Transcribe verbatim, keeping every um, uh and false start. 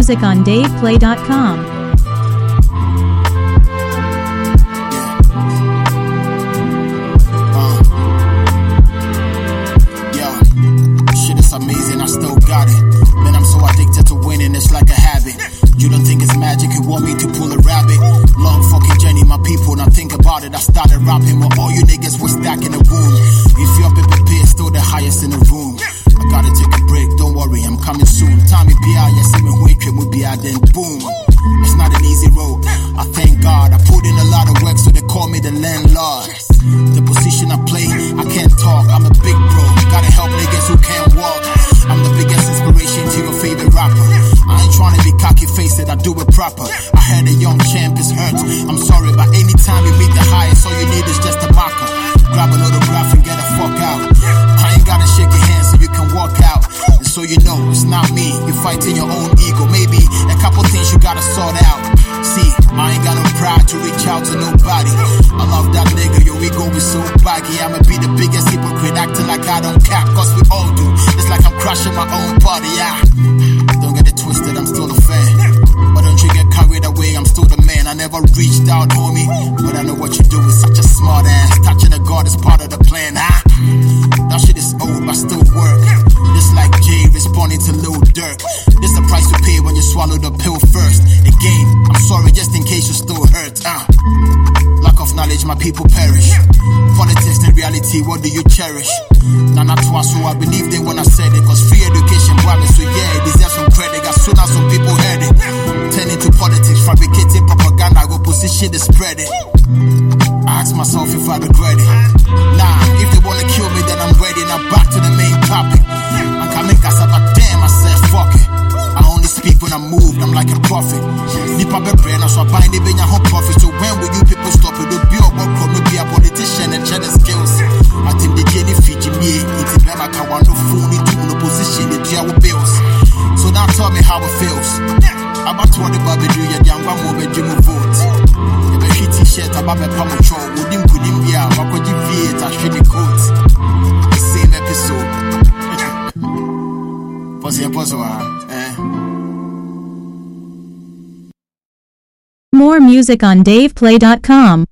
music on dave play dot com. Amazing, I still got it. Man, I'm so addicted to winning, it's like a habit. You don't think it's magic, you want me to pull a rabbit. Long fucking journey, my people, now think about it. I started rapping while all you niggas were stacking the room. If you're P P P, it's still the highest in the room. I gotta take a break, don't worry, I'm coming soon. Tommy P I, yes, I'm in then boom. It's not an easy road, I thank God. I put in a lot of work, so they call me the landlord. The position I play, I can't talk, I'm a big bro. Gotta help niggas who can't walk. I'm the biggest inspiration to your favorite rapper. I ain't trying to be cocky faced, I do it proper. I heard a young champ is hurt, I'm sorry, but anytime you meet the highest, all you need is just a marker. Grab an autograph and get the fuck out. I ain't gotta shake your hand so you can walk out. And so you know, it's not me, you're fighting your own ego. Maybe a couple things you gotta sort out. See, I ain't got no pride to reach out to nobody. I love that nigga, your ego is so baggy. I'ma be the biggest hypocrite, acting like I don't cap, cause we all do. It's like I'm crushing my own body, yeah. Don't get it twisted, I'm still a fan. But don't you get carried away, I'm still the man. I never reached out, homie, but I know what you do is such a smart ass. Touching the God is part of the plan, huh? That shit is old, but still work. Just like Jay responding to Lil Durk. This the price you pay when you swallow the pill first. Again, I'm sorry just in case you still hurt, uh. Lack of knowledge, my people perish. Politics and reality, what do you cherish? Nana twice, so I believed it when I said it. Cause free education, me, so yeah, it deserves some credit. As soon as some people heard it, turn into politics, fabricating propaganda, go position to spread it. I ask myself if I regret it. Nah, if they wanna kill me, then I'm ready. Now back to the main topic. I'm coming kasaba, damn, I said fuck it. I only speak when I'm moved, I'm like a prophet. Nipa be brain, so I bind it in your home profit. So when will you people stop it? Don't be a work from be a politician and share the skills. I think they get it Fiji me. It's in my car, one no fool, need to no position, the jail bills. So now tell me how it feels. About what the baby do, your young one will make you vote. If a shit t-shirt about my palm control, wouldn't put him here, what could you feel? I should be coats. The same episode. What's your puzzle, eh? More music on dave play dot com.